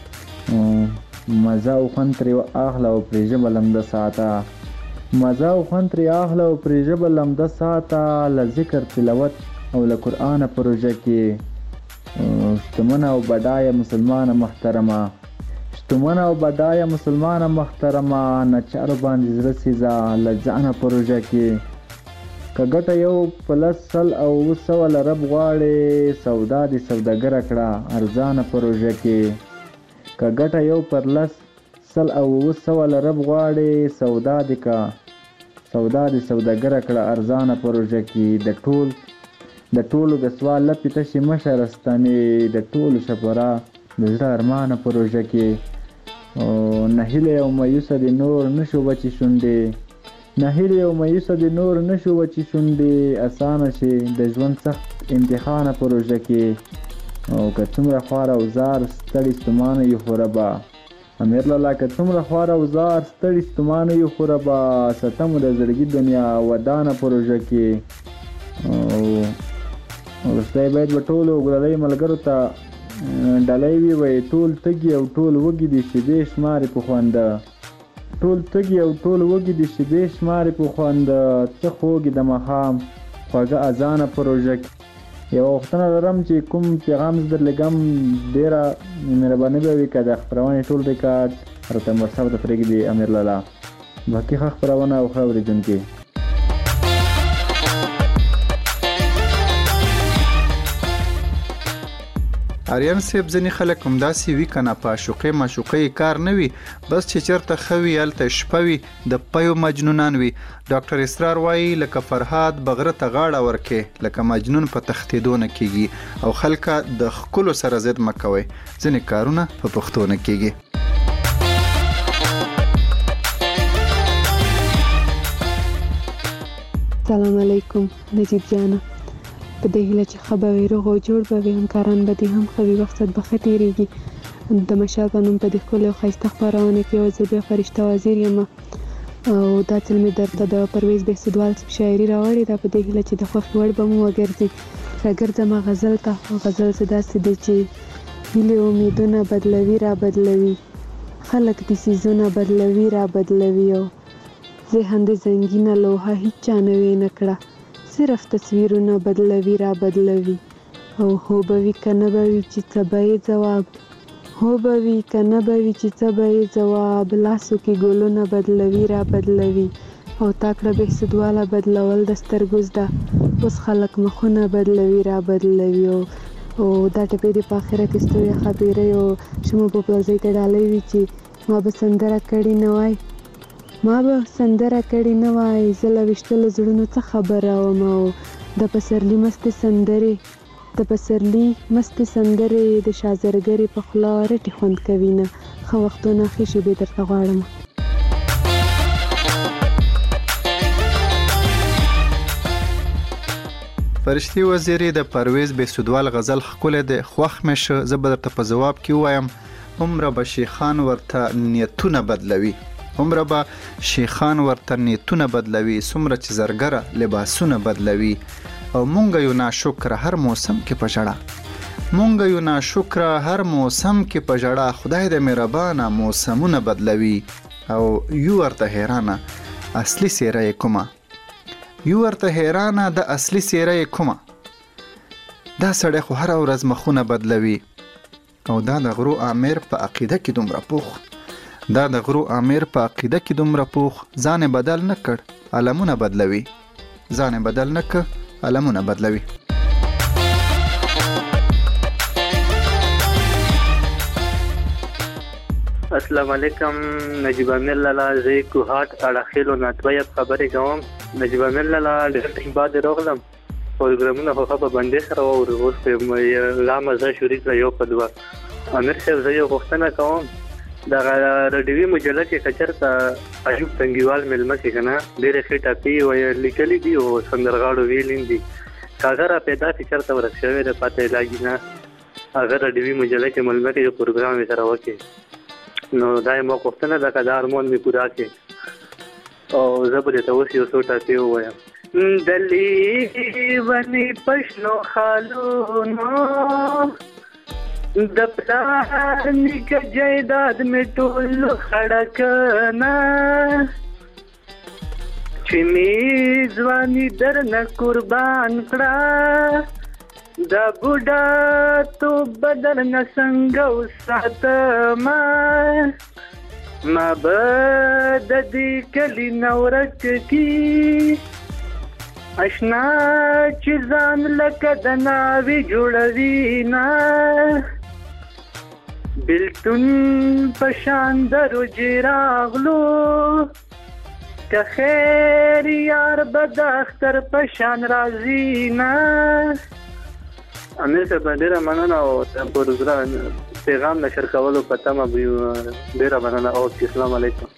مزه او خوند ترې اخله او پرې ژبه لمده ساته، مزه او خوند ترې اخله او پرې ژبه لمده ساته، له ذکر تلاوت او له قرآنه په روژه کې. شتمنه او بډایه مسلمانه محترمه، شتمنه او بډایه مسلمانه محترمه، نه چارو باندې زړه سیزه له ځانه په روژه کې. که ګټه یو په لس سل او اوه سوه له رب غواړې، سودا دې سوداګره کړه ارزانه په روژه کې. که ګټه یو پر لس سل او اوه سوه له رب غواړې، سودا دې که سودا دې سوداګره کړه ارزانه په روژه کې. د ټول د ټولو د سوال لپې تشې مشه رستنې، د ټولو شپره د زړه ارمانه په روژه کې. نهیلې او مایوسه دې نور نشو بچې شونډې، نهیلې او مایوسه دې نور نشو بچې شونډې، اسانه شي د ژوند سخت امتحانه په روژه کې. او که څومره خوار او زار ستړي ستومانه یو خو ربه، امیر لاله که څومره خوار او زار ستړي ستومانه یو خو ربه، ستمو د زړګي دنیا ودانه په روژه کې. او وروستی باید به ټولو ګلالۍ ملګرو ته ډالۍ وي، وایي ټول تږي او ټول وږي دي شیدې شمارې په خونده، ټول تږي او ټول وږي دي شیبې شمارې په خوند څه خوږې د ماښام خوږه اذانه پروژه کې یوه غوښتنه لرم چې کوم پیغام زه درلېږم ډېره مهرباني به وي که د خپرونې ټول ریکارډ راته وټساپ ته پرېږدي امیر لالا باقي ښه خپرونه او ښه اورېدونکي. آریان صاحب ځینې خلک همداسې وي که نه په عاشقۍ معشوقۍ کار نه وي بس چې چېرته ښه وي هلته شپه وي د پیو مجنونان وي. ډاکټر اسرار وایي لکه فرهاد بغره ته غاړه ورکې لکه مجنون په تښتېدو نه کېږي او خلکه د ښکلو سره ضد مه کوئ ځینې کارونه په پښتو نه کېږي. سلام علیکم نجیب جانه په دې هیله چې ښه به وي روغ او جوړ به وي همکاران به دې هم ښه وي وخت به ښه تېرېږي. د مشال په نوم په دې ښکلې او ښایسته خپرونه کې یو ځل بیا فرشته وزیر یم او دا ځل مې درته د پرویز بهسودوال شاعري راوړې ده په دې هیله چې د خوښې وړ به مو وګرځي. راګرځمه غزل ته غزل څه داسې دی چې هیلې امیدونه بدلوي را بدلوي خلک د څیزونه بدلوي را بدلوي او ذهن د زنګینه لوحه هیچ چا نوې نه کړه صرف تصویرونه بدلوي را بدلوي او هو به وي که نه به وي چې څه به یې ځواب هو به وي که نه به وي چې څه به یې ځواب لاسو کې ګلونه بدلوي را بدلوي او تا کړه بهسودواله بدلول د سترګو زده اوس خلک مخونه بدلوي را بدلوي او او دا ټپې دې په آخره کې ستوري خبرې او شمو په پلوځۍ ته ډالۍ وي چې ما به سندره کړې نه وای ما به سندره کړې نه وای زه له ویشتلو زړونو څه خبره وم او د پسرلي مستې سندرې د پسرلي مستې سندرې د شازرګرې په خوله رټې خوند کوي نه ښه وختونه ښې شېبې درته غواړم. فرشتي وزیري د پرویز بهسودوال غزل ښکلی دی خوښ مې شه زه به درته په ځواب کې ووایم عمره به شیخان ورته نیتونه بدلوي عمره به شیخان ورته نیتونه بدلوي څومره چې زرګره لباسونه بدلوي او مونږ یو ناشکره هر موسم کې په ژړه مونږ یو ناشکره هر موسم کې په ژړه خدای د مهربانه موسمونه بدلوي او یو ورته حیرانه اصلي څېره یې کومه یو ورته حیرانه د اصلي څېره یې کومه دا سړی خو هره ورځ مخونه بدلوي او دا د غرو امیر په عقیده کې دومره پوخ دا د غرو امیر په عقیده کې دومره پوخ ځان بدل نه کړ علمونه بدلوي ځان بدل نه کړ علمونه بدلوي. السلام علیکم نجیب امیر لالا زه کوهاټ اړخیلو نه دویم خبرې کوم. نجیب امیر لالا ډېر ټیم بعد راغلم پروګرامونه خو په باندې سره واورو اوس په لا مزه شروع کړه یو په دوه. امیر صاحب زه یو غوښتنه کوم د راډیوي مجله کې کچرته ایوب تنګیوال مېلمه کې که نه ډېرې ښې ټاپې ویل لیکلي دي او سندرغاړو ویلي دي که هغه را پیدا کړي چېرته ورک شوی دی پته یې لګي نه هغه راډیوي مجله کې مېلمه کې یو پروګرام یې سره وکړي نو دا یې ما غوښتنه ده که دا ارمان مې پوره کړي او زه به درته اوس یو څو ټاپې ووایم. د لیونې په شنو خالونو د پلار نیکه جایداد مې ټول خړه کنه چې مې ځواني درنه قربان کړه دا بوډا توب به درنه څنګه وساتمه ما به د دې کلي نه ورک کي اشنا چې ځان لکه د ناوې جوړوي نه بلتون پشان درو جراغلو که خیر یار بد اختر پشان رازی نه. امیر صاحب ډیره مننه او پروګرام پیغام نشر کولو په تمه ډیره مننه او السلام علیکم.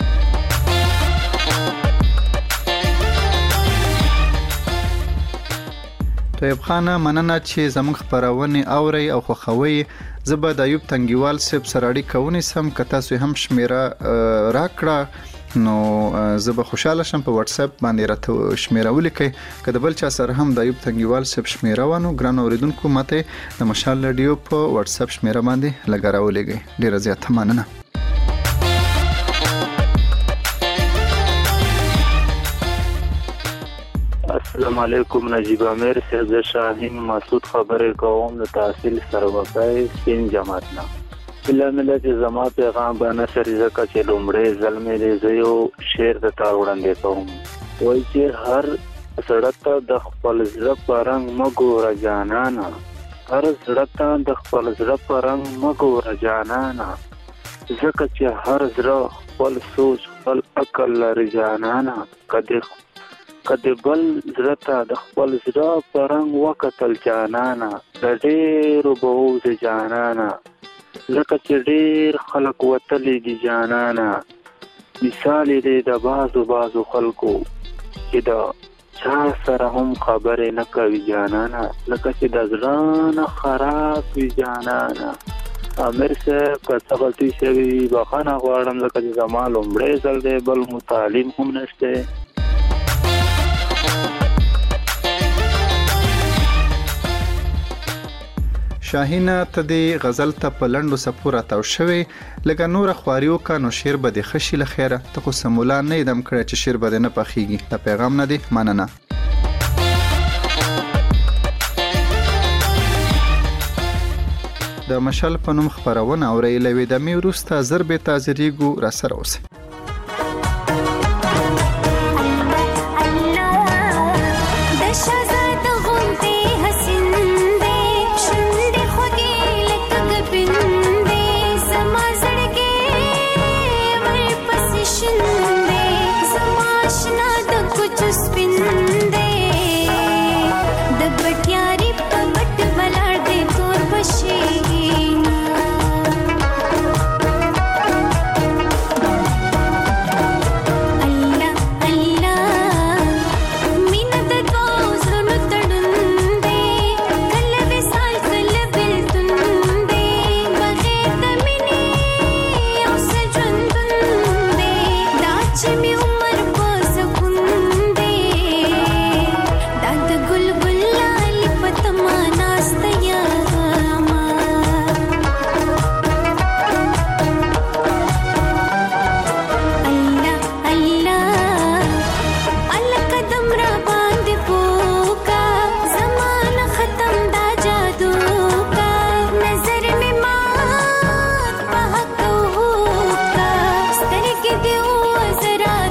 طیب خانه مننه چې زموږ خپرونې اورئ او خوښوئ. زه به د ایوب تنګیوال صاحب سره اړیکه ونیسم که تاسو هم شمیره راکړه نو زه به خوشحاله شم په واتس اپ باندې راته شمیره ولیکئ که د بل چا سره هم د ایوب تنګیوال صاحب شمیره وه نو ګرانو اورېدونکو ماته د مشال راډیو په واتس اپ شمیره باندې لږه راولېږئ. ډېره زیاته مننه. السلام علیکم نجیب امیر صاحب، زه شاهین مسعود خبرې کوم د تحصیل سروکای سپین جماعت نه. بله مله چې زما پیغام به نثر ځکه چې لومړی ځل مې دی زه یو شعر درته وړاندې کوم. وایي چې هر زړه ته د خپل زړه په رنګ مه ګوره جانانه، هر زړه ته د خپل زړه په رنګ مه ګوره جانانه، ځکه چې هر زړه خپل سوچ خپل عقل لري جانانه. کدی کدی بل زړه ته د خپل زړه په رنګ وکتل جانانه، د ډېرو به وځې جانانه، ځکه چې ډېر خلک وتلي دي جانانه. مثال یې دی د بعضو بعضو خلکو چې د چا سره هم خبرې نه کوي جانانه، لکه چې د زړه نه خراب وي جانانه. امیر صاحب که څه غلطي شوي بخښنه غواړم، ځکه چې زما لومړی ځل دی، بل متعلم هم نشته. شاهینه ته د غزل ته په لنډو څپو راتاو شوی، لکه نوره خواري وکړه نو شعر به دې ښه شي له خیره. ته خو سمولا نه یې دم کړی چې شعر به دې نه پخېږي. د پیغام نه دی مننه. د مشال په نوم خپرونه اورئ، له ویدمې وروسته زر بېرته حاضرېږو، راسره اوسئ. जरा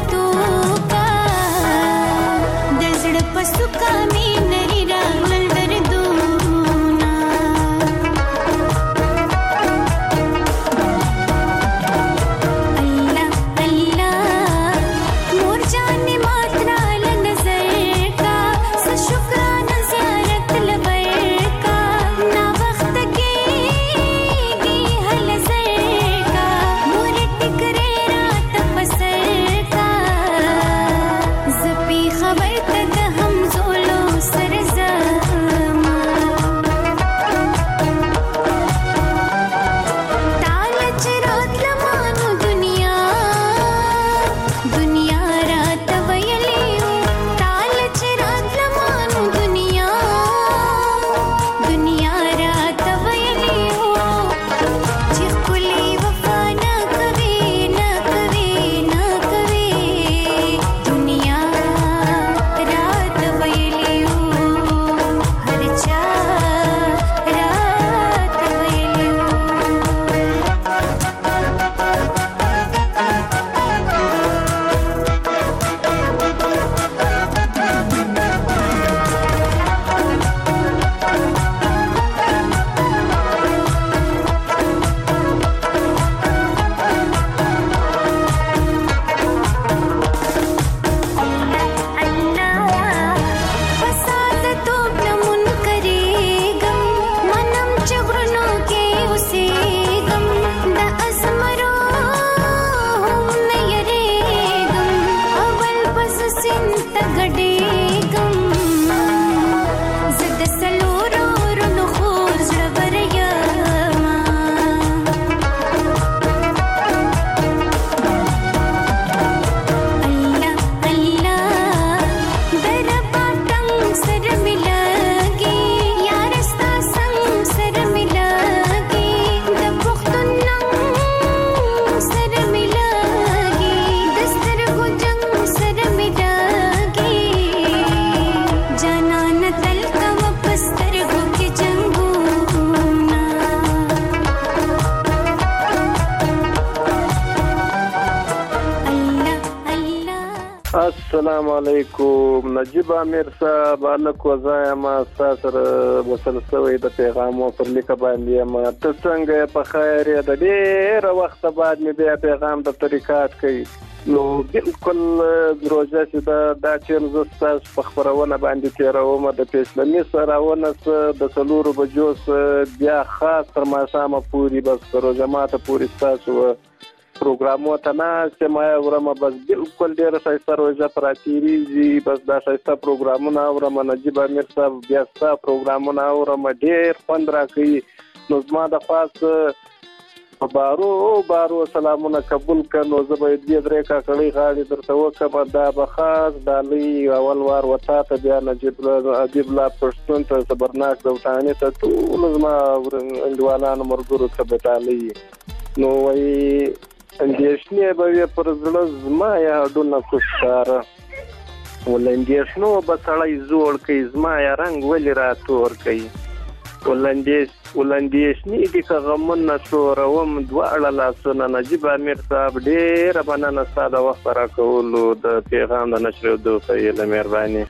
السلام علیکم. نجیب امیر صاحب الک وزای ما سره وسلسوي د پیغام پر لیک باندې ما ته څنګه په خیر د ډیر وخت بعد مې بیا پیغام د طریقات کوي نو بالکل دروځه چې دا د چیرز تاسو په خبرونه باندې تیروم د پیشلمي سراونه د څلورو بجو بیا خاص تر ما سامه پوری بس پروژه ماته پوری تاسو پروګرامو ته نه چې ما ورما بس بالکل ډیر شایسته روزه پراتيري بس دا شایسته پروګرامونه ورما نجیب امیر صاحب بیا ستا پروګرامونه ورما ډیر خوند راکړي نو زما د خاص بارو بارو سلامونه قبول کړو زه به دې درې کا کړي غاړي درته وکم دا به خاص دالي اول وار وتا ته بیا نجیب ادیب لا پښتون ته صبرناک دوتانه ته ټول زما اندوالانو مرګورو ته بتالي نو وای اندیشنې به پر زړه زما یا ډونه کوشاره ولندیشنو به سړی زوړ کوي زما یا رنگ ولې راتور کوي ولندیش ولندیشنې دي که غمونه شوروم دواړه لاسونه نجیب امیر صاحب ډېره مننه ستا د وخت راکولو د پیغام د نشریدو له مهرباني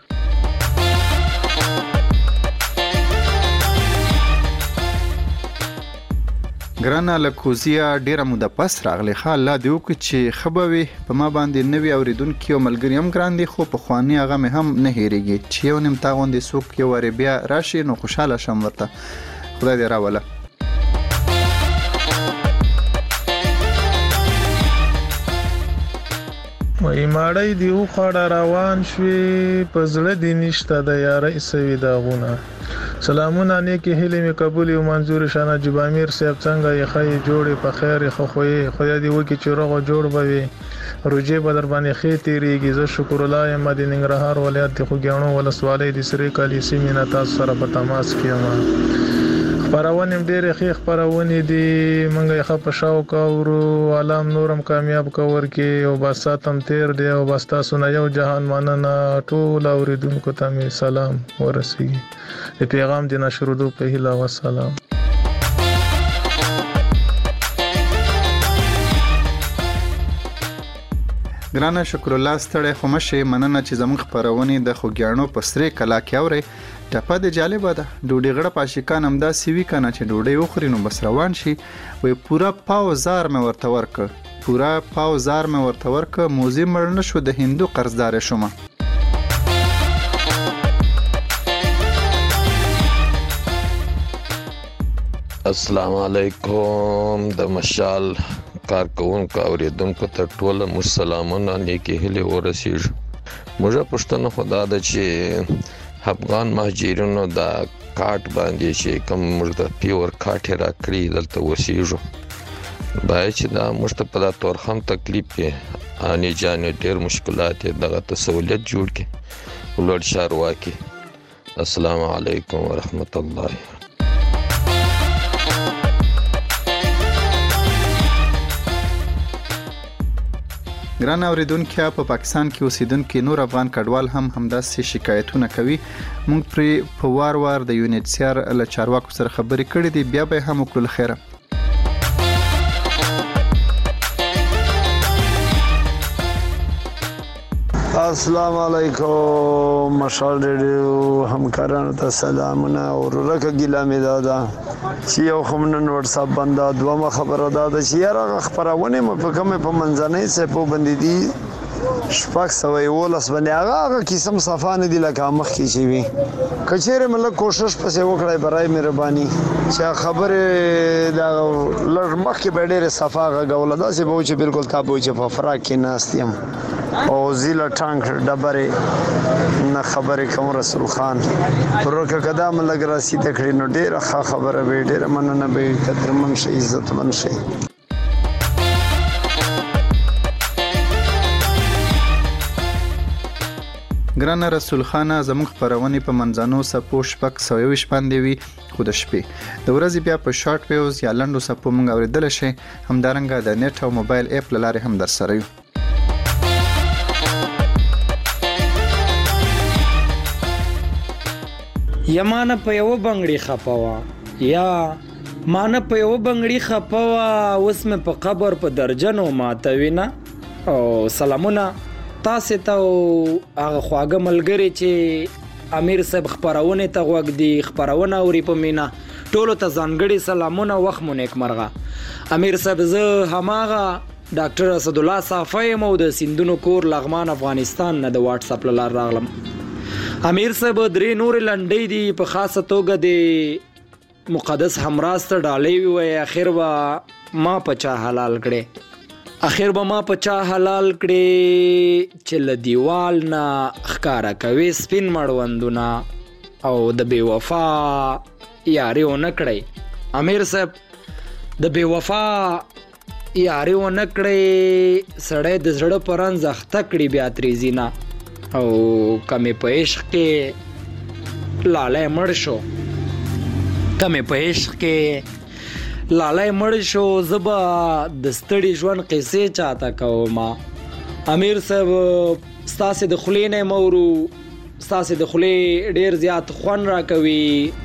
ګرانه لکوزیا ډیره موده پس راغلی خا الله دی وکړي چې خبوي په ما باندې نوی اوریدونکو او ملګری هم ګران دي خو په خواني هغه مې هم نه هېریږي چې یو نیم تا غوندې څوک یو وری بیا راشي نو خوشاله شم ورته خدای دې راوله وای ماړی دی او خړه روان شوي په زړه دی نشته د یاري سوي داغونه سلامونه نیکی هیله می قبول او منظور شانه نجیب امیر صاحب څنګه یې خی جوړې په خیر خو خوې خدای دې وکړي چې روغ جوړ بوي روجه بدر باندې خې تیریږي زه شکر الله یم د ننګرهار ولایت د خوګیانو ولسوالۍ د سری کالی سیمه تاسو سره په تماس کې خبرونه ډېر ښه خبرونه دي مونږه ښه په شاو کاورو علام نورم کامیاب کور کې او باساتم تیر دی او بس تاسو نه یو جهان مننه ټول اوریدونکو ته می سلام ورسیږي د پیغام د نشرودو په هیله و سلام ګرانه شکر الله ستړی خو مشه مننه چې زموږ خبرونه د خوګیانو په سری کلا کې اوري ټپه د جالبه ده ډوډۍ غړه پاشکان همدا سیوی کنه چې ډوډۍ وخوري نو بس روان شي وي پورا پاوزار مې ورته ورک پورا پاوزار مې ورته ورک موزي مړ نه شو د هندو قرضدار شوم السلام علیکم د مشال کارکونکو اوریدونکو ته ټول مسلمانانو نیکی هلي ورسیږي موږ پښتنه خدا د چې افغان مهاجرینو د کارت باندې چې کوم موږ د پیور کارت را کړی دلته ورسیږو باید چې دا موږ ته په دا تورخم تکلیف کې اني جان ډېر مشکلات دغه ته سہولت جوړ کې ولور شاروا کې السلام علیکم ورحمت الله ګران اوریدونکو په پاکستان کې اوسیدونکو نور افغان کډوال هم همداسې شکایتونه کوي موږ پر په وار وار د یونټ سی آر له چارواکو سره خبرې کړې دي بیا به هم وکړو خیره السلام علیکم مشال ریډیو همکارانو ته سلامونه او ورکه ګیله مې دادا چې یو خمنن واتس اپ باندې دوه خبره دادا چې یاره خبرونه مې په کومه په منځنۍ څه په باندې دي شپږ سوه ولس باندې هغه هغه قسم صفانه دي لکه مخ کې شي وي کچېره مله کوشش پسې وکړای برای مهرباني چې خبره دا لږ مخ کې ډېر صفاغه غوړه دا چې به چې بالکل تاسو چې په فراق کې ناستیم او زیله ټانک ډبره نه خبره کوم رسول خان پرکه قدم لګ راسي تکړه نو ډېر ښه خبره به ډېر مننه به قدرمن شي عزت من شي ګران رسول خان زموږ خبرونه په منځانو سپو شپک سویوش باندې وي خو د شپې د ورځې بیا په شارټ ویوز یا لنډو سپو مونږ اوریدل شي همدارنګه د نت او موبایل اپ لاره هم در سره یو یمانه په یو بنگړي خپوا یا مانه په یو بنگړي خپوا اوس مې په قبر په درجنو ماتوي نه او سلامونه تاسو ته هغه خواږه ملګری چې امیر صاحب خبرونه ته غوږ دی خبرونه اوري په مینا ټولو ته ځانګړي سلامونه وخت مو نیک مرغه امیر صاحب زه هماغه ډاکټر اسد الله صافی مو د سیندونو کور لغمان افغانستان نه د واتس اپ لار راغلم امیر صاحب درې نور لنډې دي په خاصه توګه د مقدس همراز ته ډالۍ وي اخر وا ما پچا حلال کړي اخر به ما پچا حلال کړي چې له دیوال نه ښکارا کوي سپین مړوندونه او د بې وفا یاري ونه کړی امیر صاحب د بې وفا یاري ونه کړی سړی د زړه په رنځ اخته کړي بیا تریزي نه او کمې په عشق کې لالی مړ شو کمې په عشق کې لالی مړ شو زبا د ستړي ژوند قصې چاته کوم امیر صاحب ستاسو د خولې نه مورو ستاسو د خولې ډیر زیات خوان را کوي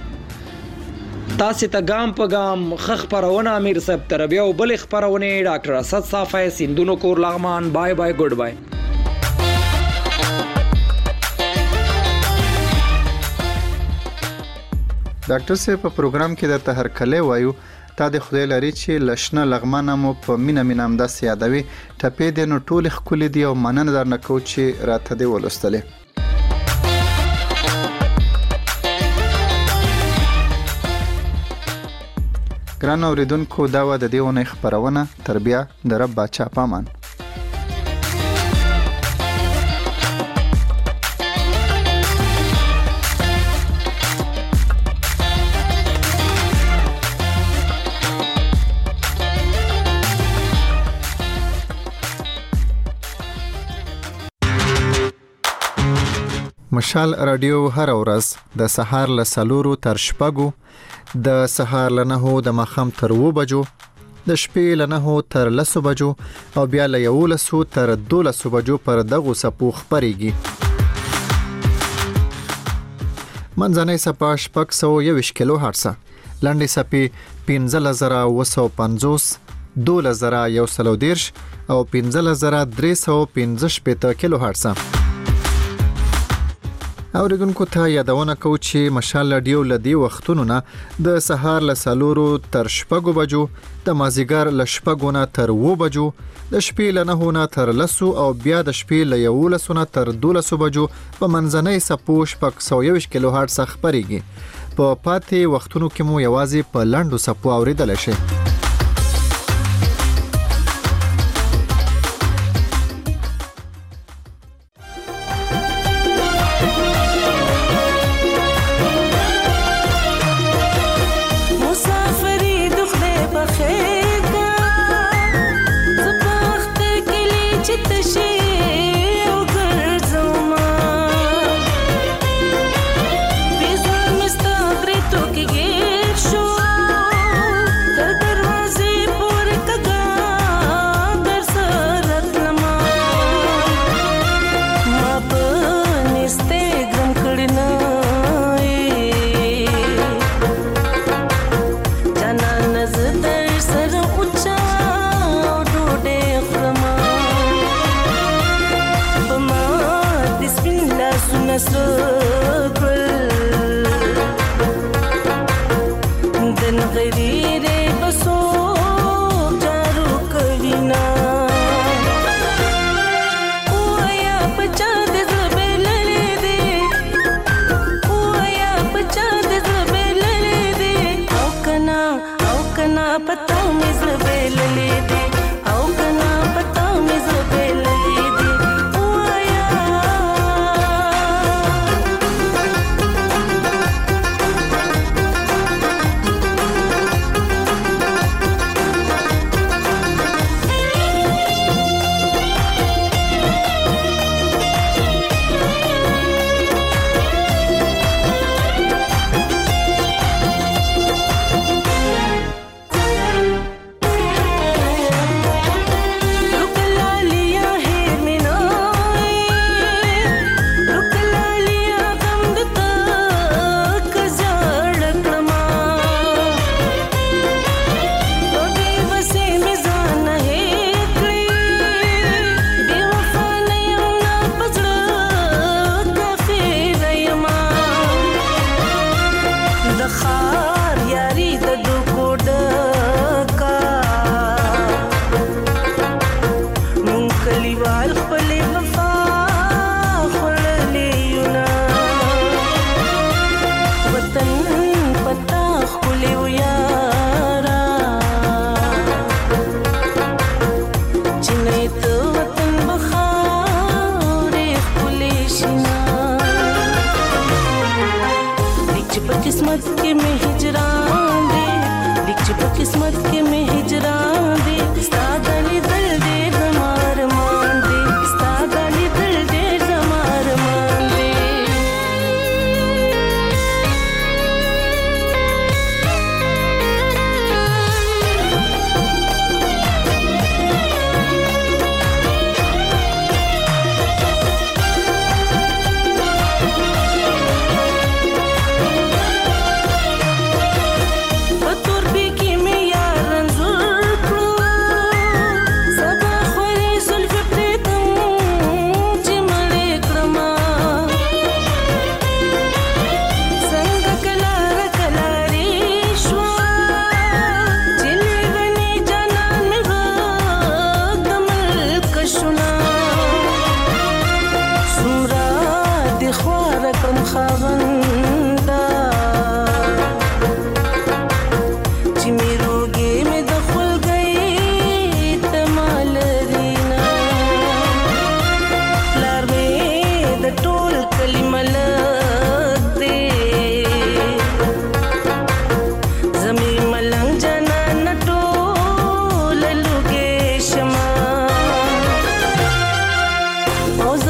تاسو ته ګام په ګام خخ پرونه امیر صاحب تر بیا بل خبرونه ډاکټر اسد صافی سیندونو کور لغمان بای بای ګډ بای ډاکټر صاحب په پروګرام کې د تهر کله وایو تا د خدای لري چې لښنه لغمانه مو په مینا مینا هم داسې یادوي ټپې دې نو ټولې ښکلې دي او مننه درنه کوو چې راته دې ولوستلې ګران اورېدونکو دا وه د دې اونۍ خپرونه تر بیا د رب باچا په امان مشال رادیو هر ورځ د سهار له څلورو تر شپږو د سهار له نهو د ماښام تر اووه بجو د شپې له نهو تر لسو بجو او بیا له یولسو تر دولسو بجو پر دغو څپو خپرېږي منځنۍ څپه شپږ سوه یوویشت کیلو هرڅه لنډې څپې پنځلس زره اووه سوه پنځوس دولس زره یو سل او دېرش او پنځلس زره درې سوه پنځه شپېته کیلو هرڅه اوریدونکو ته یادونه کوو چې مشال رادیو له دې وختونو نه د سهار له څلورو تر شپږو بجو د مازدیګر له شپږو نه تر اووه بجو د شپې له نهو نه تر لسو او بیا د شپې له یولسو نه تر دولسو بجو په منځنۍ څپو شپږ سوه یوویشت کیلو هرټز خپرېږي په پاتې وختونو کې مو یوازې په لنډو څپو اوریدلی شئ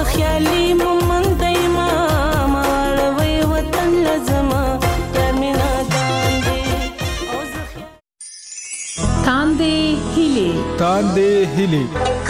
زه خیالي مومن دایما ماړوي وطن لزما ترمینا داندې تاندې هلي تاندې هلي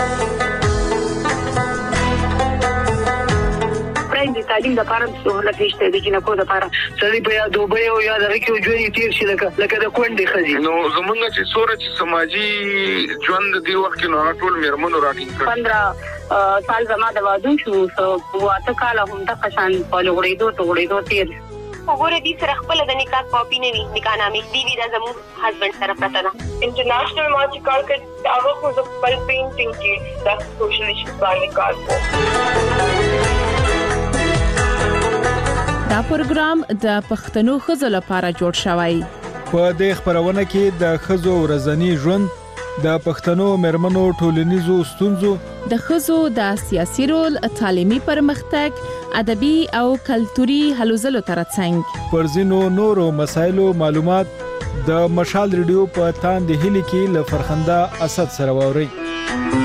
د تعلیم لپاره سهولت نشته د جنکو لپاره سړي په یا دوبه او یا دغه کې ژوند تیر شي لکه لکه د کونډې خزي نو زمونږ چې سوره چې سماجی ژوند دی وخت کې نو ټول میرمنو راټینګ کړ پندرہ سال زما د واده شو واته کال هم د قشان په لغړېدو ته غړېدو تیر وګوره دې سره خپل د نکاح کاپی نه وي نکاح نامې دی وی د زمو هسبند سره پته ده انټرنیشنل ما چې کار کړ هغه خو د خپل پینټینګ کې د سوشل ایشوز باندې کار کوي دا پروګرام د پښتنو ښځو لپاره جوړ شوی په دې خبرونه کې د ښځو ورځنی ژوند د پښتنو مېرمنو ټولنیزو ستونزو د ښځو د سیاسي رول تعلیمي پرمختګ ادبي او کلتوري هلو ځلو ترڅنګ پر ځینو نورو مسایلو معلومات د مشال ریډیو په تاندې هلي کې له فرخنده اسد سره ووري